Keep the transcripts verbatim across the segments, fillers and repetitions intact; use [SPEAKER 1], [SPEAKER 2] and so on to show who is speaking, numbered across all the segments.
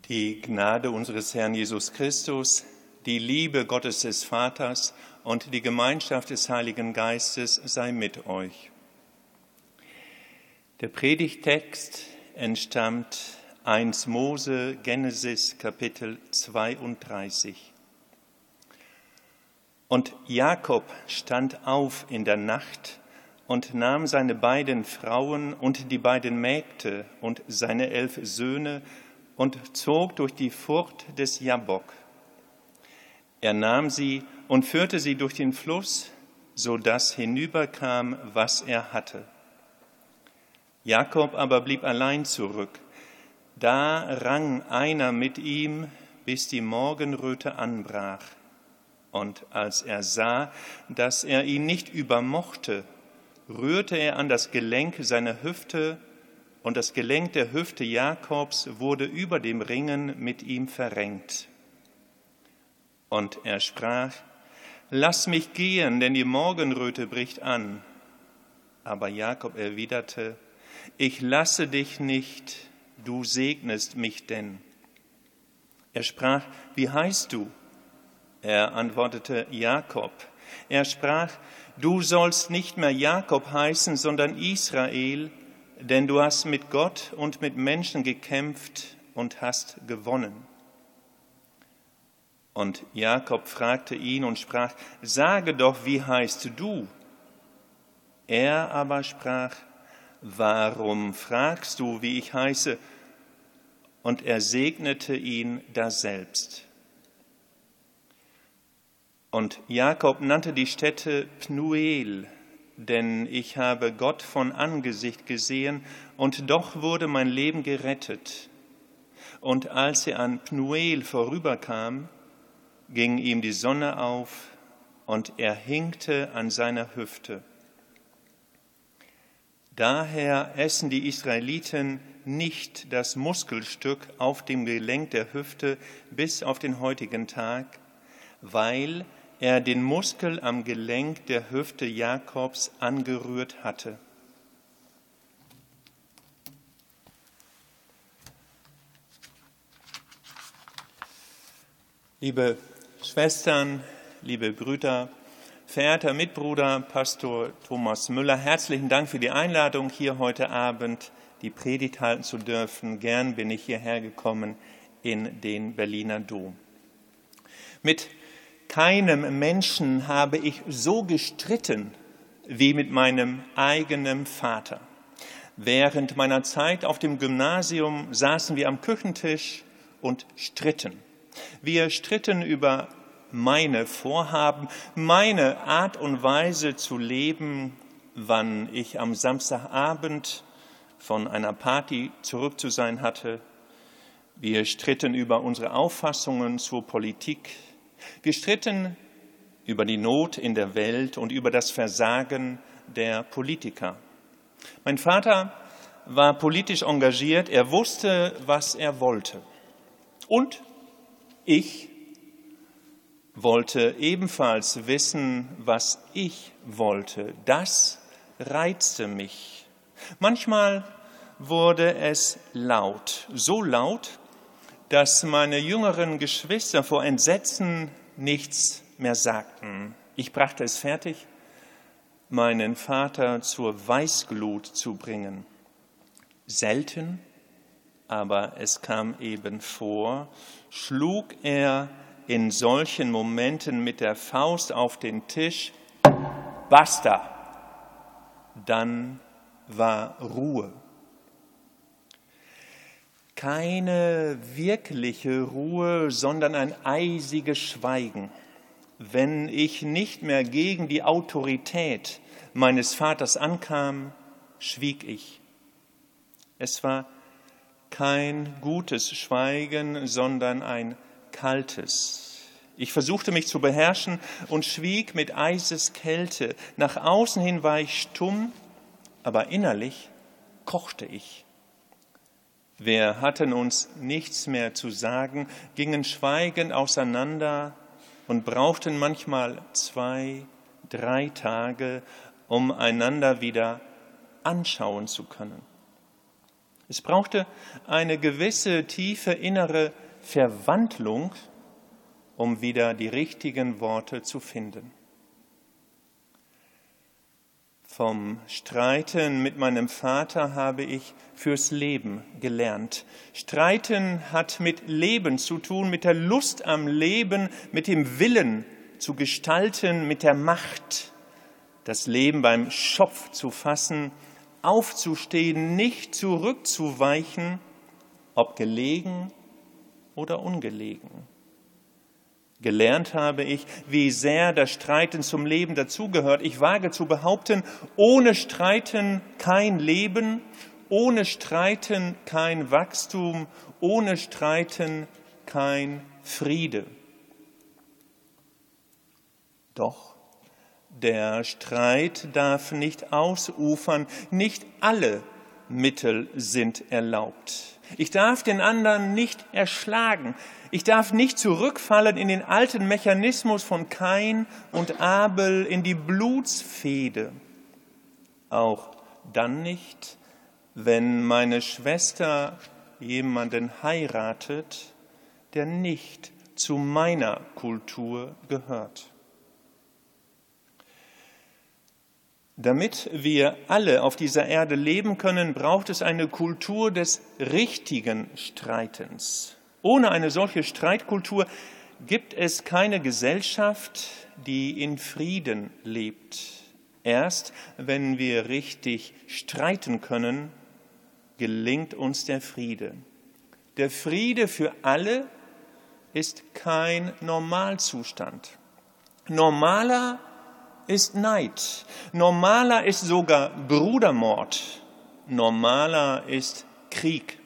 [SPEAKER 1] Die Gnade unseres Herrn Jesus Christus, die Liebe Gottes des Vaters und die Gemeinschaft des Heiligen Geistes sei mit euch. Der Predigttext entstammt erster Mose, Genesis, Kapitel zweiunddreißig. Und Jakob stand auf in der Nacht und nahm seine beiden Frauen und die beiden Mägde und seine elf Söhne und zog durch die Furt des Jabbok. Er nahm sie und führte sie durch den Fluss, so dass hinüberkam, was er hatte. Jakob aber blieb allein zurück. Da rang einer mit ihm, bis die Morgenröte anbrach. Und als er sah, dass er ihn nicht übermochte, rührte er an das Gelenk seiner Hüfte, und das Gelenk der Hüfte Jakobs wurde über dem Ringen mit ihm verrenkt. Und er sprach: Lass mich gehen, denn die Morgenröte bricht an. Aber Jakob erwiderte: Ich lasse dich nicht, du segnest mich denn. Er sprach: Wie heißt du? Er antwortete: Jakob. Er sprach: Du sollst nicht mehr Jakob heißen, sondern Israel, denn du hast mit Gott und mit Menschen gekämpft und hast gewonnen. Und Jakob fragte ihn und sprach: Sage doch, wie heißt du? Er aber sprach: Warum fragst du, wie ich heiße? Und er segnete ihn daselbst. Und Jakob nannte die Stätte Pnuel, denn ich habe Gott von Angesicht gesehen, und doch wurde mein Leben gerettet. Und als er an Pnuel vorüberkam, ging ihm die Sonne auf, und er hinkte an seiner Hüfte. Daher essen die Israeliten nicht das Muskelstück auf dem Gelenk der Hüfte bis auf den heutigen Tag, weil er den Muskel am Gelenk der Hüfte Jakobs angerührt hatte. Liebe Schwestern, liebe Brüder, verehrter Mitbruder, Pastor Thomas Müller, herzlichen Dank für die Einladung, hier heute Abend die Predigt halten zu dürfen. Gern bin ich hierher gekommen in den Berliner Dom. Mit keinem Menschen habe ich so gestritten wie mit meinem eigenen Vater. Während meiner Zeit auf dem Gymnasium saßen wir am Küchentisch und stritten. Wir stritten über meine Vorhaben, meine Art und Weise zu leben, wann ich am Samstagabend von einer Party zurück zu sein hatte. Wir stritten über unsere Auffassungen zur Politik. Wir stritten über die Not in der Welt und über das Versagen der Politiker. Mein Vater war politisch engagiert, er wusste, was er wollte. Und ich wollte ebenfalls wissen, was ich wollte. Das reizte mich. Manchmal wurde es laut, so laut, dass meine jüngeren Geschwister vor Entsetzen nichts mehr sagten. Ich brachte es fertig, meinen Vater zur Weißglut zu bringen. Selten, aber es kam eben vor, schlug er in solchen Momenten mit der Faust auf den Tisch: Basta! Dann war Ruhe. Keine wirkliche Ruhe, sondern ein eisiges Schweigen. Wenn ich nicht mehr gegen die Autorität meines Vaters ankam, schwieg ich. Es war kein gutes Schweigen, sondern ein kaltes. Ich versuchte mich zu beherrschen und schwieg mit Eiseskälte. Nach außen hin war ich stumm, aber innerlich kochte ich. Wir hatten uns nichts mehr zu sagen, gingen schweigend auseinander und brauchten manchmal zwei, drei Tage, um einander wieder anschauen zu können. Es brauchte eine gewisse tiefe innere Verwandlung, um wieder die richtigen Worte zu finden. Vom Streiten mit meinem Vater habe ich fürs Leben gelernt. Streiten hat mit Leben zu tun, mit der Lust am Leben, mit dem Willen zu gestalten, mit der Macht, das Leben beim Schopf zu fassen, aufzustehen, nicht zurückzuweichen, ob gelegen oder ungelegen. Gelernt habe ich, wie sehr das Streiten zum Leben dazugehört. Ich wage zu behaupten, ohne Streiten kein Leben, ohne Streiten kein Wachstum, ohne Streiten kein Friede. Doch der Streit darf nicht ausufern, nicht alle Mittel sind erlaubt. Ich darf den anderen nicht erschlagen. Ich darf nicht zurückfallen in den alten Mechanismus von Kain und Abel, in die Blutsfehde. Auch dann nicht, wenn meine Schwester jemanden heiratet, der nicht zu meiner Kultur gehört. Damit wir alle auf dieser Erde leben können, braucht es eine Kultur des richtigen Streitens. Ohne eine solche Streitkultur gibt es keine Gesellschaft, die in Frieden lebt. Erst wenn wir richtig streiten können, gelingt uns der Friede. Der Friede für alle ist kein Normalzustand. Normaler ist Neid. Normaler ist sogar Brudermord. Normaler ist Krieg.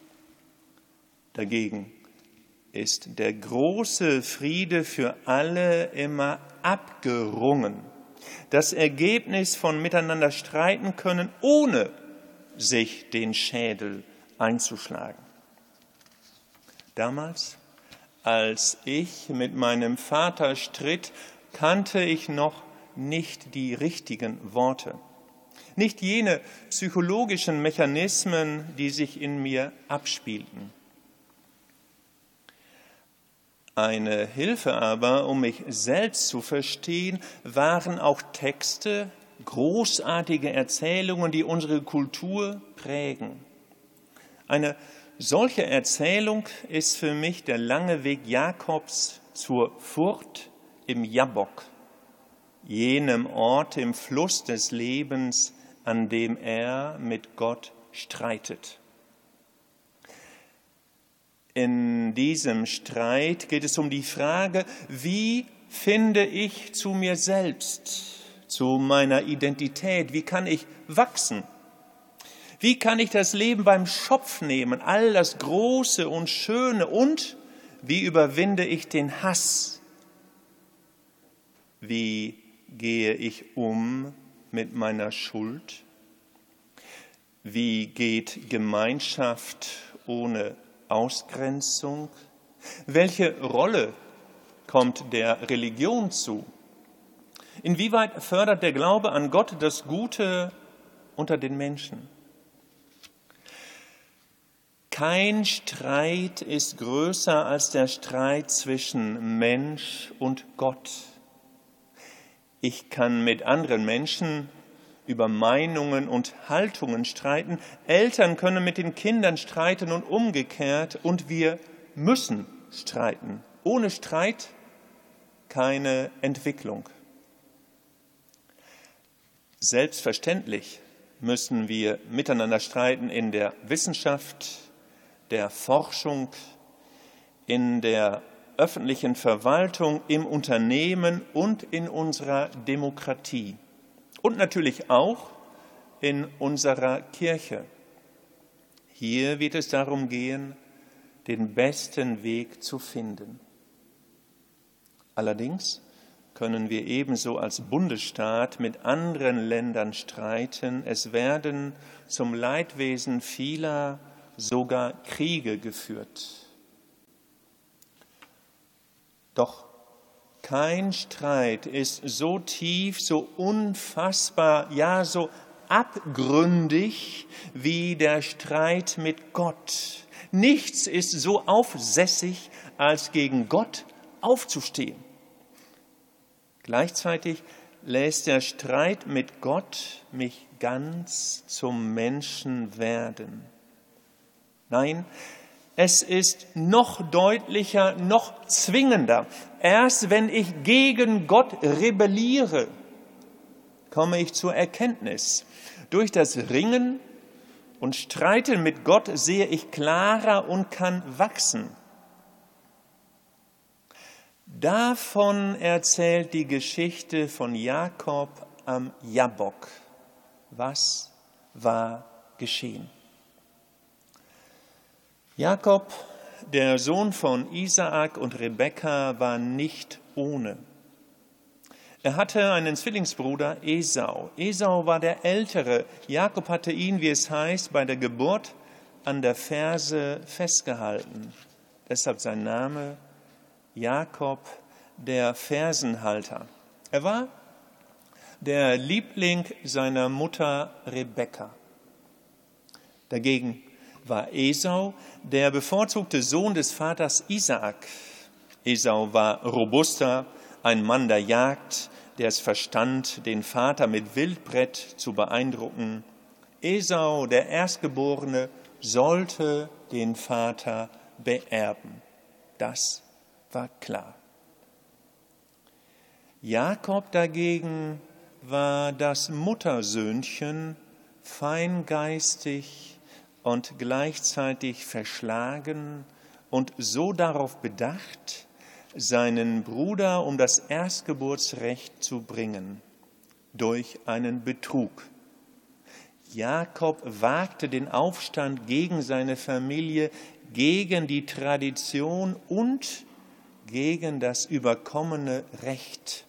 [SPEAKER 1] Dagegen ist der große Friede für alle immer abgerungen. Das Ergebnis von miteinander streiten können, ohne sich den Schädel einzuschlagen. Damals, als ich mit meinem Vater stritt, kannte ich noch nicht die richtigen Worte, nicht jene psychologischen Mechanismen, die sich in mir abspielten. Eine Hilfe aber, um mich selbst zu verstehen, waren auch Texte, großartige Erzählungen, die unsere Kultur prägen. Eine solche Erzählung ist für mich der lange Weg Jakobs zur Furt im Jabbok, jenem Ort im Fluss des Lebens, an dem er mit Gott streitet. In diesem Streit geht es um die Frage, wie finde ich zu mir selbst, zu meiner Identität, wie kann ich wachsen? Wie kann ich das Leben beim Schopf nehmen, all das Große und Schöne, und wie überwinde ich den Hass? Wie gehe ich um mit meiner Schuld? Wie geht Gemeinschaft ohne Ausgrenzung? Welche Rolle kommt der Religion zu? Inwieweit fördert der Glaube an Gott das Gute unter den Menschen? Kein Streit ist größer als der Streit zwischen Mensch und Gott. Ich kann mit anderen Menschen über Meinungen und Haltungen streiten. Eltern können mit den Kindern streiten und umgekehrt. Und wir müssen streiten. Ohne Streit keine Entwicklung. Selbstverständlich müssen wir miteinander streiten in der Wissenschaft, der Forschung, in der öffentlichen Verwaltung, im Unternehmen und in unserer Demokratie. Und natürlich auch in unserer Kirche. Hier wird es darum gehen, den besten Weg zu finden. Allerdings können wir ebenso als Bundesstaat mit anderen Ländern streiten. Es werden zum Leidwesen vieler sogar Kriege geführt. Doch kein Streit ist so tief, so unfassbar, ja so abgründig wie der Streit mit Gott. Nichts ist so aufsässig, als gegen Gott aufzustehen. Gleichzeitig lässt der Streit mit Gott mich ganz zum Menschen werden. Nein, es ist noch deutlicher, noch zwingender. Erst wenn ich gegen Gott rebelliere, komme ich zur Erkenntnis. Durch das Ringen und Streiten mit Gott sehe ich klarer und kann wachsen. Davon erzählt die Geschichte von Jakob am Jabbok. Was war geschehen? Jakob, der Sohn von Isaak und Rebekka, war nicht ohne. Er hatte einen Zwillingsbruder, Esau. Esau war der Ältere. Jakob hatte ihn, wie es heißt, bei der Geburt an der Ferse festgehalten. Deshalb sein Name Jakob, der Fersenhalter. Er war der Liebling seiner Mutter Rebekka. Dagegen war Esau der bevorzugte Sohn des Vaters Isaak. Esau war robuster, ein Mann der Jagd, der es verstand, den Vater mit Wildbret zu beeindrucken. Esau, der Erstgeborene, sollte den Vater beerben. Das war klar. Jakob dagegen war das Muttersöhnchen, feingeistig und gleichzeitig verschlagen und so darauf bedacht, seinen Bruder um das Erstgeburtsrecht zu bringen, durch einen Betrug. Jakob wagte den Aufstand gegen seine Familie, gegen die Tradition und gegen das überkommene Recht.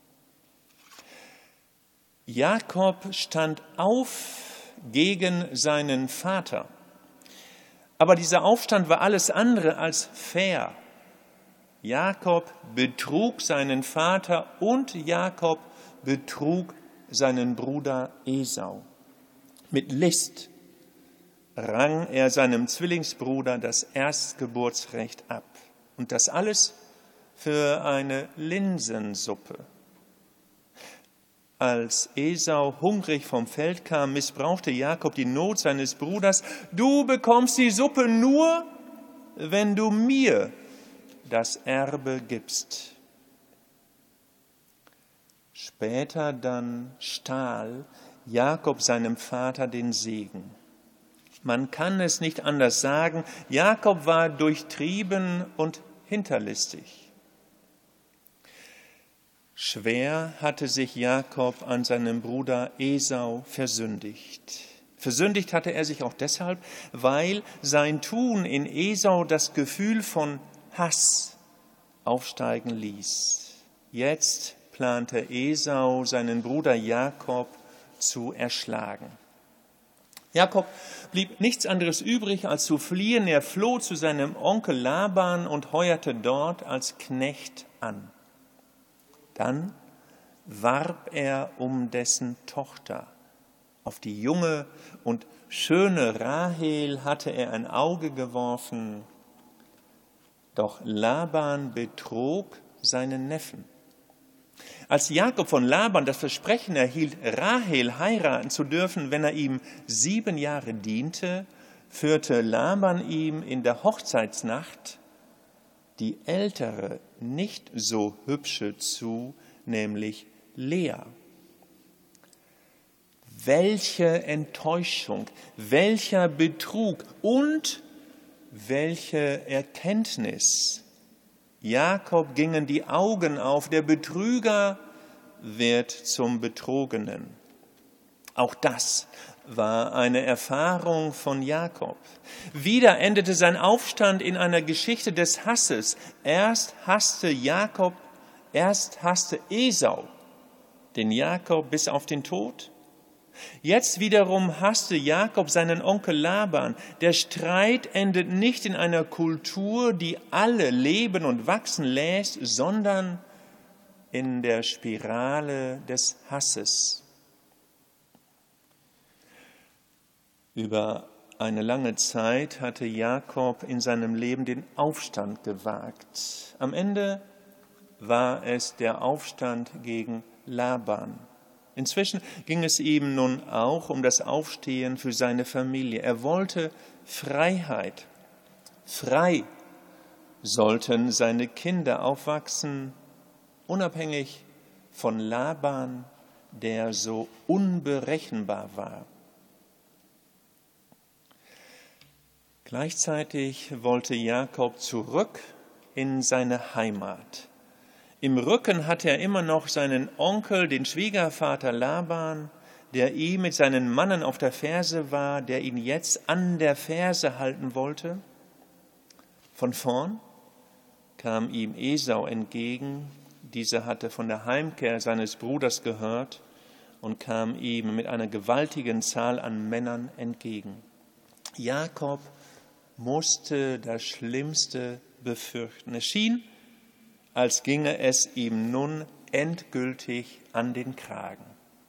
[SPEAKER 1] Jakob stand auf gegen seinen Vater. Aber dieser Aufstand war alles andere als fair. Jakob betrug seinen Vater und Jakob betrug seinen Bruder Esau. Mit List rang er seinem Zwillingsbruder das Erstgeburtsrecht ab. Und das alles für eine Linsensuppe. Als Esau hungrig vom Feld kam, missbrauchte Jakob die Not seines Bruders. Du bekommst die Suppe nur, wenn du mir das Erbe gibst. Später dann stahl Jakob seinem Vater den Segen. Man kann es nicht anders sagen, Jakob war durchtrieben und hinterlistig. Schwer hatte sich Jakob an seinem Bruder Esau versündigt. Versündigt hatte er sich auch deshalb, weil sein Tun in Esau das Gefühl von Hass aufsteigen ließ. Jetzt plante Esau, seinen Bruder Jakob zu erschlagen. Jakob blieb nichts anderes übrig, als zu fliehen. Er floh zu seinem Onkel Laban und heuerte dort als Knecht an. Dann warb er um dessen Tochter. Auf die junge und schöne Rahel hatte er ein Auge geworfen. Doch Laban betrog seinen Neffen. Als Jakob von Laban das Versprechen erhielt, Rahel heiraten zu dürfen, wenn er ihm sieben Jahre diente, führte Laban ihm in der Hochzeitsnacht die ältere, nicht so hübsche zu, nämlich Lea. Welche Enttäuschung, welcher Betrug und welche Erkenntnis. Jakob gingen die Augen auf, der Betrüger wird zum Betrogenen. Auch das war eine Erfahrung von Jakob. Wieder endete sein Aufstand in einer Geschichte des Hasses. Erst hasste Jakob, erst hasste Esau den Jakob bis auf den Tod. Jetzt wiederum hasste Jakob seinen Onkel Laban. Der Streit endet nicht in einer Kultur, die alle leben und wachsen lässt, sondern in der Spirale des Hasses. Über eine lange Zeit hatte Jakob in seinem Leben den Aufstand gewagt. Am Ende war es der Aufstand gegen Laban. Inzwischen ging es ihm nun auch um das Aufstehen für seine Familie. Er wollte Freiheit. Frei sollten seine Kinder aufwachsen, unabhängig von Laban, der so unberechenbar war. Gleichzeitig wollte Jakob zurück in seine Heimat. Im Rücken hatte er immer noch seinen Onkel, den Schwiegervater Laban, der ihm mit seinen Mannen auf der Ferse war, der ihn jetzt an der Ferse halten wollte. Von vorn kam ihm Esau entgegen. Dieser hatte von der Heimkehr seines Bruders gehört und kam ihm mit einer gewaltigen Zahl an Männern entgegen. Jakob musste das Schlimmste befürchten. Es schien, als ginge es ihm nun endgültig an den Kragen.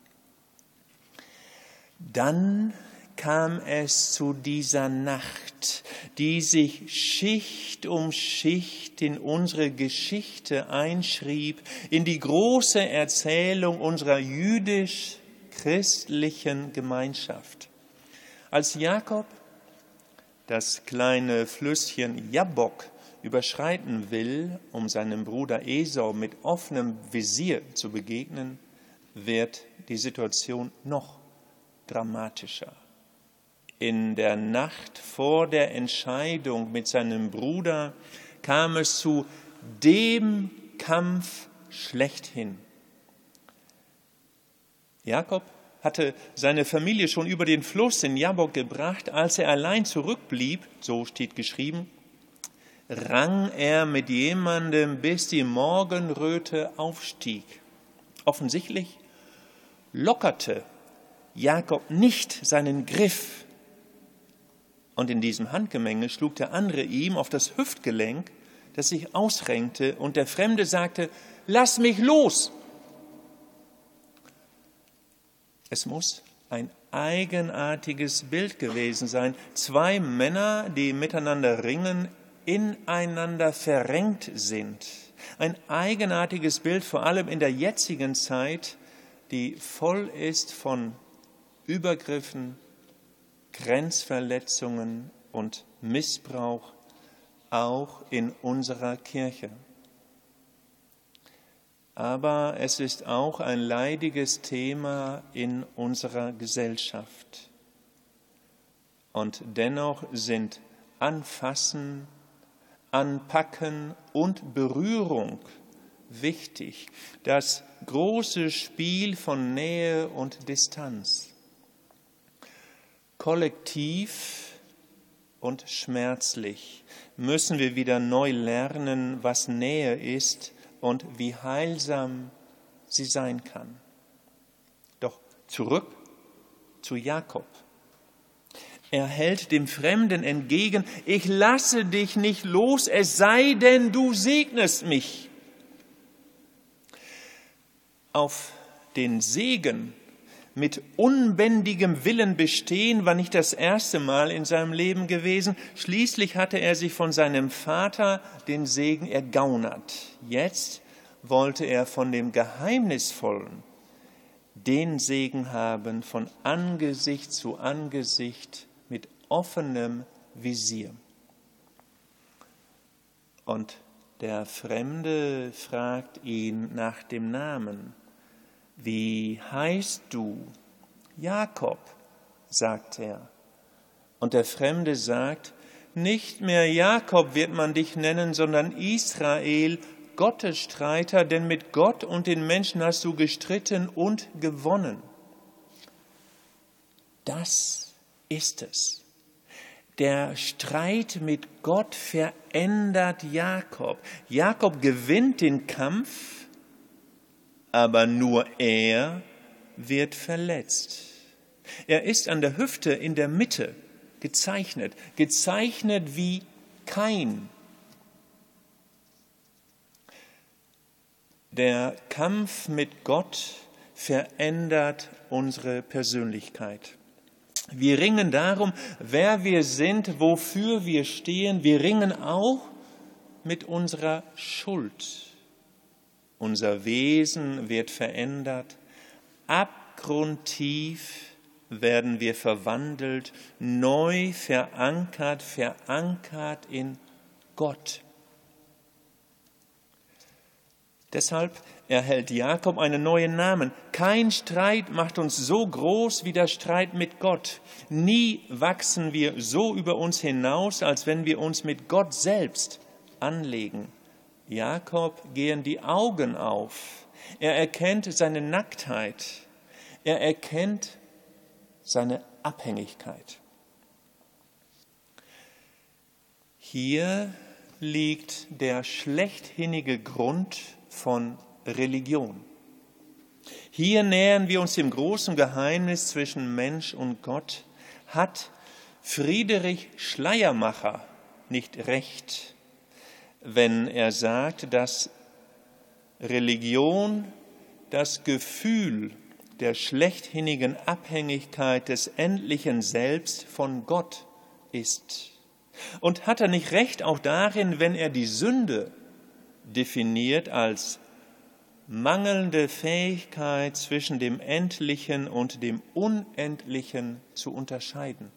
[SPEAKER 1] Dann kam es zu dieser Nacht, die sich Schicht um Schicht in unsere Geschichte einschrieb, in die große Erzählung unserer jüdisch-christlichen Gemeinschaft. Als Jakob das kleine Flüsschen Jabbok überschreiten will, um seinem Bruder Esau mit offenem Visier zu begegnen, wird die Situation noch dramatischer. In der Nacht vor der Entscheidung mit seinem Bruder kam es zu dem Kampf schlechthin. Jakob hatte seine Familie schon über den Fluss in Jabbok gebracht. Als er allein zurückblieb, so steht geschrieben, rang er mit jemandem, bis die Morgenröte aufstieg. Offensichtlich lockerte Jakob nicht seinen Griff. Und in diesem Handgemenge schlug der andere ihm auf das Hüftgelenk, das sich ausrenkte, und der Fremde sagte, lass mich los. Es muss ein eigenartiges Bild gewesen sein. Zwei Männer, die miteinander ringen, ineinander verrenkt sind. Ein eigenartiges Bild, vor allem in der jetzigen Zeit, die voll ist von Übergriffen, Grenzverletzungen und Missbrauch, auch in unserer Kirche. Aber es ist auch ein leidiges Thema in unserer Gesellschaft. Und dennoch sind Anfassen, Anpacken und Berührung wichtig. Das große Spiel von Nähe und Distanz. Kollektiv und schmerzlich müssen wir wieder neu lernen, was Nähe ist und wie heilsam sie sein kann. Doch zurück zu Jakob. Er hält dem Fremden entgegen, ich lasse dich nicht los, es sei denn, du segnest mich. Auf den Segen mit unbändigem Willen bestehen war nicht das erste Mal in seinem Leben gewesen. Schließlich hatte er sich von seinem Vater den Segen ergaunert. Jetzt wollte er von dem Geheimnisvollen den Segen haben, von Angesicht zu Angesicht mit offenem Visier. Und der Fremde fragt ihn nach dem Namen. Wie heißt du? Jakob, sagt er. Und der Fremde sagt, nicht mehr Jakob wird man dich nennen, sondern Israel, Gottesstreiter, denn mit Gott und den Menschen hast du gestritten und gewonnen. Das ist es. Der Streit mit Gott verändert Jakob. Jakob gewinnt den Kampf, aber nur er wird verletzt. Er ist an der Hüfte in der Mitte gezeichnet, gezeichnet wie Kain. Der Kampf mit Gott verändert unsere Persönlichkeit. Wir ringen darum, wer wir sind, wofür wir stehen. Wir ringen auch mit unserer Schuld. Unser Wesen wird verändert. Abgrundtief werden wir verwandelt, neu verankert, verankert in Gott. Deshalb erhält Jakob einen neuen Namen. Kein Streit macht uns so groß wie der Streit mit Gott. Nie wachsen wir so über uns hinaus, als wenn wir uns mit Gott selbst anlegen. Jakob gehen die Augen auf. Er erkennt seine Nacktheit. Er erkennt seine Abhängigkeit. Hier liegt der schlechthinnige Grund von Religion. Hier nähern wir uns dem großen Geheimnis zwischen Mensch und Gott. Hat Friedrich Schleiermacher nicht recht, wenn er sagt, dass Religion das Gefühl der schlechthinnigen Abhängigkeit des endlichen Selbst von Gott ist? Und hat er nicht recht auch darin, wenn er die Sünde definiert als mangelnde Fähigkeit zwischen dem Endlichen und dem Unendlichen zu unterscheiden?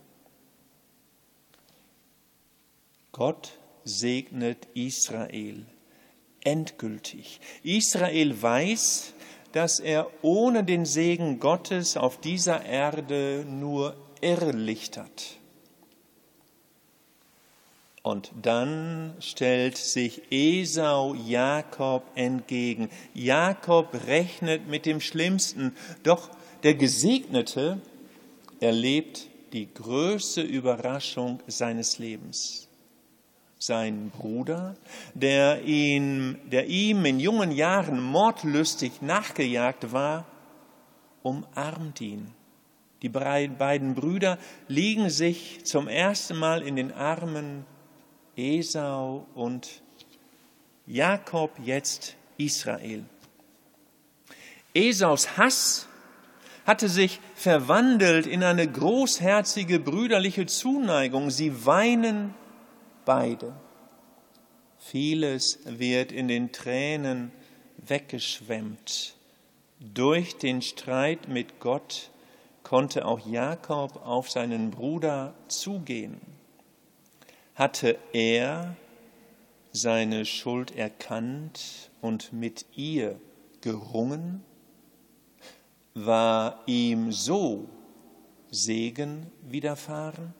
[SPEAKER 1] Gott segnet Israel endgültig. Israel weiß, dass er ohne den Segen Gottes auf dieser Erde nur irrlichtert. Und dann stellt sich Esau Jakob entgegen. Jakob rechnet mit dem Schlimmsten, doch der Gesegnete erlebt die größte Überraschung seines Lebens. Sein Bruder, der, ihn, der ihm in jungen Jahren mordlustig nachgejagt war, umarmt ihn. Die beiden Brüder liegen sich zum ersten Mal in den Armen Esau und Jakob, jetzt Israel. Esaus Hass hatte sich verwandelt in eine großherzige brüderliche Zuneigung. Sie weinen beide. Vieles wird in den Tränen weggeschwemmt. Durch den Streit mit Gott konnte auch Jakob auf seinen Bruder zugehen. Hatte er seine Schuld erkannt und mit ihr gerungen? War ihm so Segen widerfahren?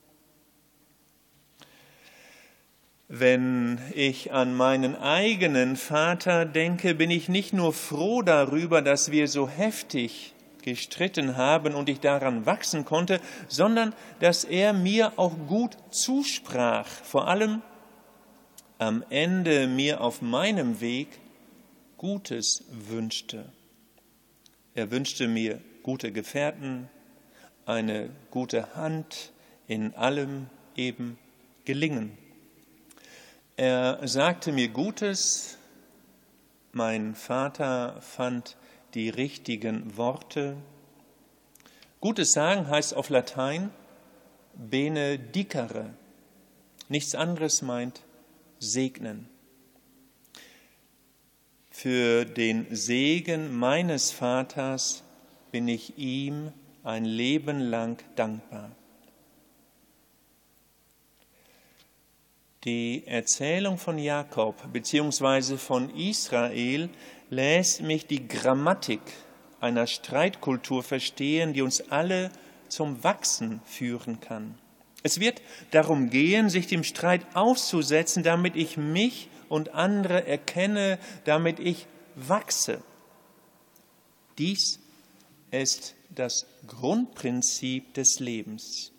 [SPEAKER 1] Wenn ich an meinen eigenen Vater denke, bin ich nicht nur froh darüber, dass wir so heftig gestritten haben und ich daran wachsen konnte, sondern dass er mir auch gut zusprach, vor allem am Ende mir auf meinem Weg Gutes wünschte. Er wünschte mir gute Gefährten, eine gute Hand, in allem eben gelingen. Er sagte mir Gutes, mein Vater fand die richtigen Worte. Gutes sagen heißt auf Latein benedicere. Nichts anderes meint segnen. Für den Segen meines Vaters bin ich ihm ein Leben lang dankbar. Die Erzählung von Jakob bzw. von Israel lässt mich die Grammatik einer Streitkultur verstehen, die uns alle zum Wachsen führen kann. Es wird darum gehen, sich dem Streit auszusetzen, damit ich mich und andere erkenne, damit ich wachse. Dies ist das Grundprinzip des Lebens.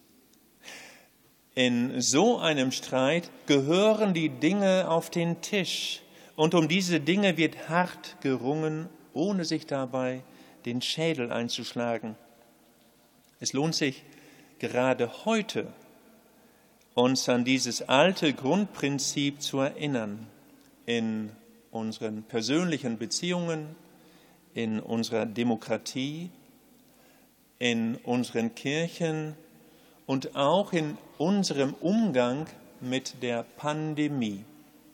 [SPEAKER 1] In so einem Streit gehören die Dinge auf den Tisch. Und um diese Dinge wird hart gerungen, ohne sich dabei den Schädel einzuschlagen. Es lohnt sich gerade heute, uns an dieses alte Grundprinzip zu erinnern, in unseren persönlichen Beziehungen, in unserer Demokratie, in unseren Kirchen, und auch in unserem Umgang mit der Pandemie.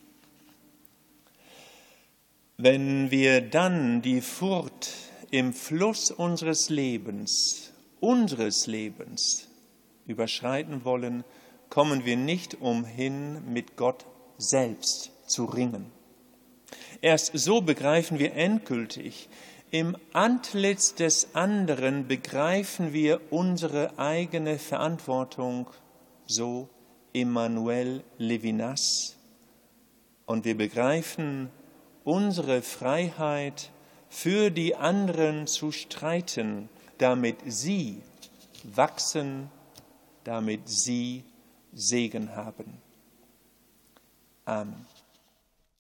[SPEAKER 1] Wenn wir dann die Furt im Fluss unseres Lebens, unseres Lebens überschreiten wollen, kommen wir nicht umhin, mit Gott selbst zu ringen. Erst so begreifen wir endgültig, im Antlitz des anderen begreifen wir unsere eigene Verantwortung, so Emmanuel Levinas, und wir begreifen unsere Freiheit, für die anderen zu streiten, damit sie wachsen, damit sie Segen haben. Amen.